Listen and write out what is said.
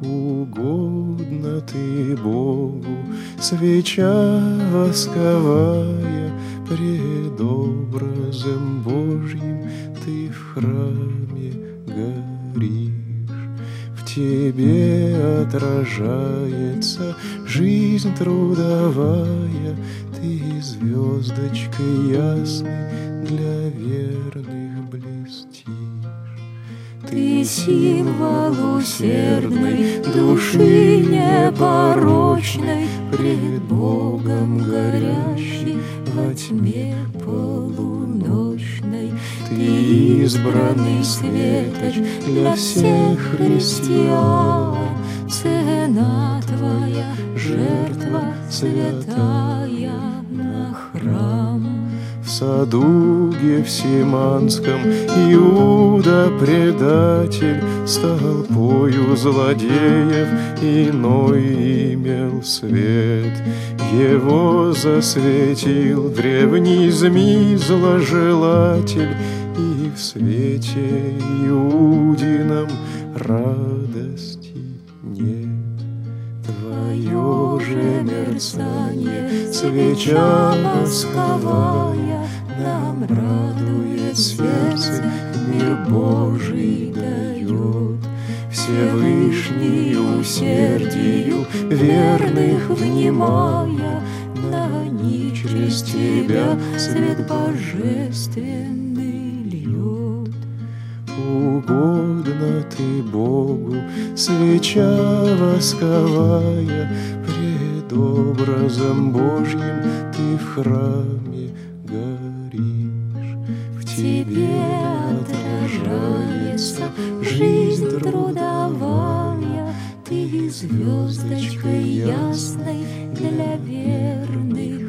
Угодно ты Богу, свеча восковая, пред образом Божьим ты в храме горишь. В тебе отражается жизнь трудовая, ты звездочкой ясной для верных блестишь. Ты символ усердной души непорочной, пред Богом горящий во тьме полуночной. Ты избранный светоч для всех христиан, цена твоя, жертва святая на храм. В саду Гефсиманском Иуда предатель с толпою злодеев иной имел свет. Его засветил древний змей зложелатель, и в свете Иудином радости нет. Твое же мерцание, свеча восковая, нам радует сердце, мир Божий дает. Всевышний усердию верных внимая, на них через тебя свет божественный льет. Угодно ты Богу, свеча восковая, пред образом Божьим ты в храме горишь. В тебе отражается жизнь трудовая, ты звездочкой ясной для верных